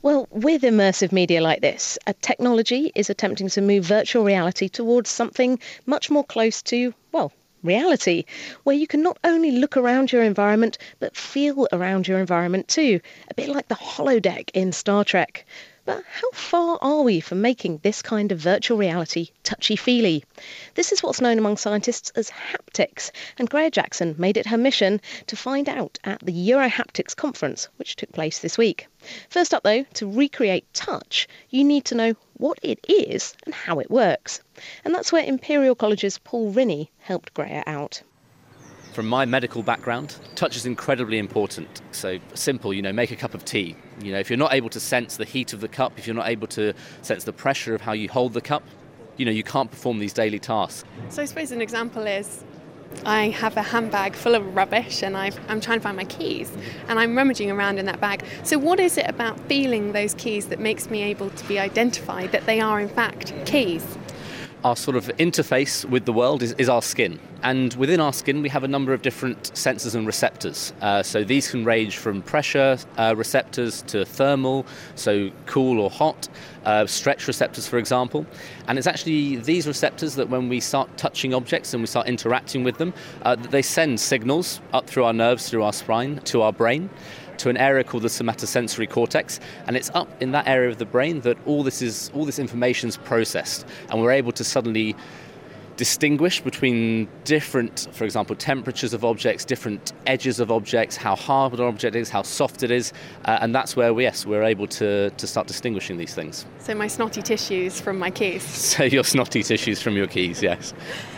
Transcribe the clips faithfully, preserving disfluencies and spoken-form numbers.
Well, with immersive media like this, a technology is attempting to move virtual reality towards something much more close to, well, reality, where you can not only look around your environment, but feel around your environment too, a bit like the holodeck in Star Trek. But how far are we from making this kind of virtual reality touchy-feely? This is what's known among scientists as haptics, and Greer Jackson made it her mission to find out at the EuroHaptics conference, which took place this week. First up, though, to recreate touch, you need to know what it is and how it works. And that's where Imperial College's Paul Rinnie helped Greer out. From my medical background, touch is incredibly important. So simple, you know, make a cup of tea. You know, if you're not able to sense the heat of the cup, if you're not able to sense the pressure of how you hold the cup, you know, you can't perform these daily tasks. So I suppose an example is I have a handbag full of rubbish and I've, I'm trying to find my keys and I'm rummaging around in that bag. So what is it about feeling those keys that makes me able to be identified that they are in fact keys? Our sort of interface with the world is, is our skin. And within our skin, we have a number of different sensors and receptors. Uh, so these can range from pressure uh, receptors to thermal, so cool or hot, uh, stretch receptors, for example. And it's actually these receptors that when we start touching objects and we start interacting with them, uh, they send signals up through our nerves, through our spine, to our brain, to an area called the somatosensory cortex, and it's up in that area of the brain that all this is all this information is processed, and we're able to suddenly distinguish between different, for example, temperatures of objects, different edges of objects, how hard an object is, how soft it is, uh, and that's where we, yes, we're able to, to start distinguishing these things. So my snotty tissues from my keys. So your snotty tissues from your keys, yes.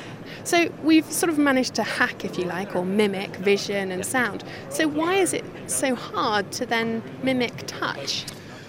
So we've sort of managed to hack, if you like, or mimic vision and sound. So why is it so hard to then mimic touch?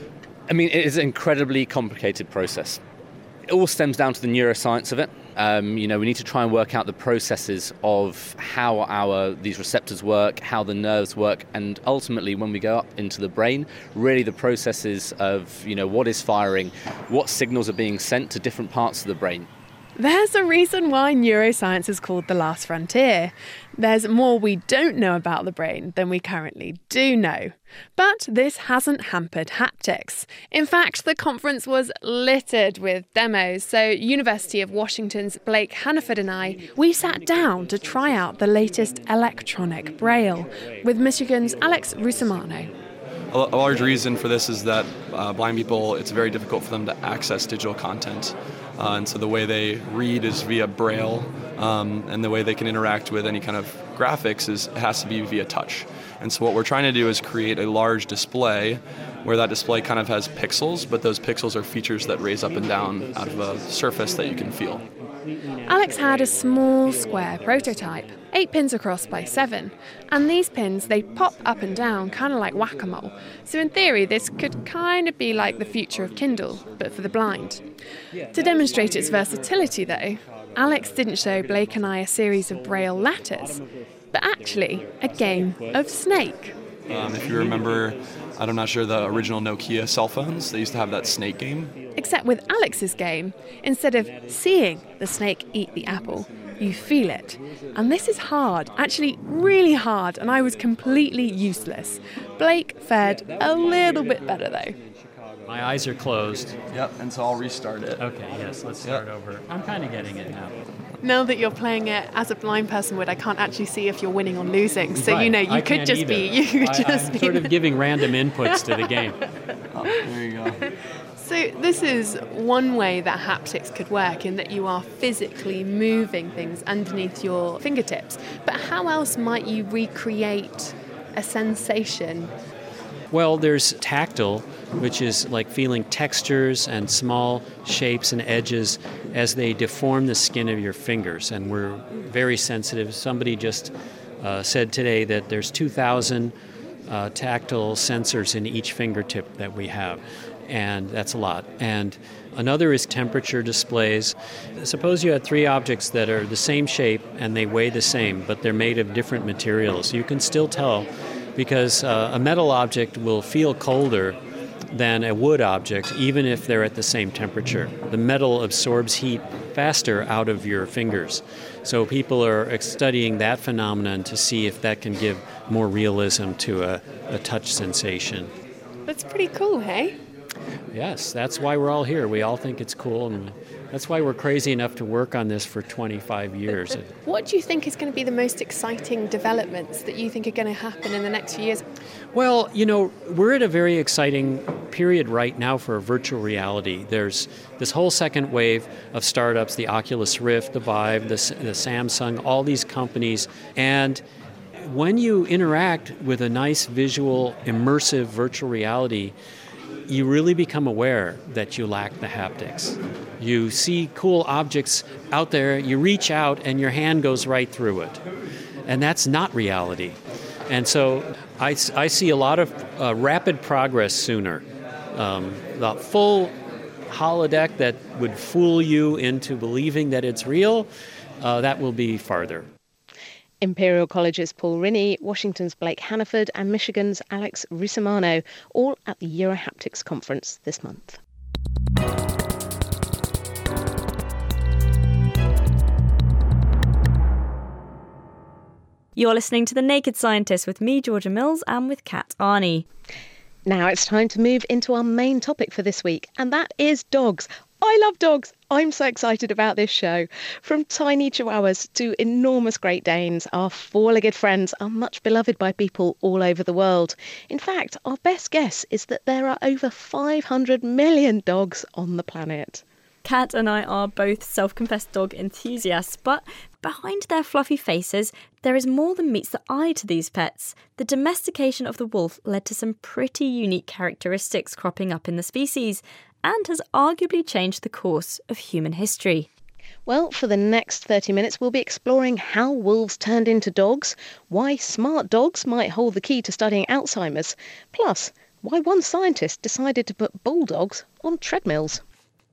I mean, it is an incredibly complicated process. It all stems down to the neuroscience of it. Um, you know, we need to try and work out the processes of how our these receptors work, how the nerves work, and ultimately, when we go up into the brain, really the processes of, you know, what is firing, what signals are being sent to different parts of the brain. There's a reason why neuroscience is called the last frontier. There's more we don't know about the brain than we currently do know. But this hasn't hampered haptics. In fact, the conference was littered with demos, so University of Washington's Blake Hannaford and I, we sat down to try out the latest electronic braille with Michigan's Alex Rusumano. A large reason for this is that uh, blind people, it's very difficult for them to access digital content. Uh, and so the way they read is via braille, um, and the way they can interact with any kind of graphics is has to be via touch. And so what we're trying to do is create a large display where that display kind of has pixels, but those pixels are features that raise up and down out of a surface that you can feel. Alex had a small square prototype, eight pins across by seven, and these pins, they pop up and down, kind of like whack-a-mole. So in theory, this could kind of be like the future of Kindle, but for the blind. To demonstrate its versatility, though, Alex didn't show Blake and I a series of braille letters, but actually a game of Snake. Um, if you remember, I'm not sure, the original Nokia cell phones, they used to have that Snake game. Except with Alex's game, instead of seeing the snake eat the apple, you feel it. And this is hard, actually really hard, and I was completely useless. Blake fared a little bit better though. My eyes are closed. Yep, and so I'll restart it. Okay, yes, let's start Yep. over. I'm kind of getting it now. Now that you're playing it as a blind person would, I can't actually see if you're winning or losing. So, Right. you know, you I could can't just either. be, you could I, just I'm be. sort of giving random inputs to the game. Oh, there you go. So this is one way that haptics could work, in that you are physically moving things underneath your fingertips. But how else might you recreate a sensation? Well, there's tactile, which is like feeling textures and small shapes and edges as they deform the skin of your fingers. And we're very sensitive. Somebody just uh, said today that there's two thousand uh, tactile sensors in each fingertip that we have. And that's a lot. And another is temperature displays. Suppose you had three objects that are the same shape and they weigh the same, but they're made of different materials. You can still tell, because uh, a metal object will feel colder than a wood object, even if they're at the same temperature. The metal absorbs heat faster out of your fingers. So people are studying that phenomenon to see if that can give more realism to a, a touch sensation. That's pretty cool, hey? Yes, that's why we're all here. We all think it's cool, and that's why we're crazy enough to work on this for twenty-five years. What do you think is going to be the most exciting developments that you think are going to happen in the next few years? Well, you know, we're at a very exciting period right now for virtual reality. There's this whole second wave of startups, the Oculus Rift, the Vive, the, the Samsung, all these companies. And when you interact with a nice visual, immersive virtual reality, you really become aware that you lack the haptics. You see cool objects out there, you reach out, and your hand goes right through it. And that's not reality. And so I, I see a lot of uh, rapid progress sooner. Um, the full holodeck that would fool you into believing that it's real, uh, that will be farther. Imperial College's Paul Rinnie, Washington's Blake Hannaford and Michigan's Alex Rusumano, all at the EuroHaptics conference this month. You're listening to The Naked Scientist with me, Georgia Mills, and with Kat Arney. Now it's time to move into our main topic for this week, and that is dogs. I love dogs. I'm so excited about this show. From tiny chihuahuas to enormous Great Danes, our four-legged friends are much beloved by people all over the world. In fact, our best guess is that there are over five hundred million dogs on the planet. Kat and I are both self-confessed dog enthusiasts, but behind their fluffy faces, there is more than meets the eye to these pets. The domestication of the wolf led to some pretty unique characteristics cropping up in the species, and has arguably changed the course of human history. Well, for the next thirty minutes, we'll be exploring how wolves turned into dogs, why smart dogs might hold the key to studying Alzheimer's, plus why one scientist decided to put bulldogs on treadmills.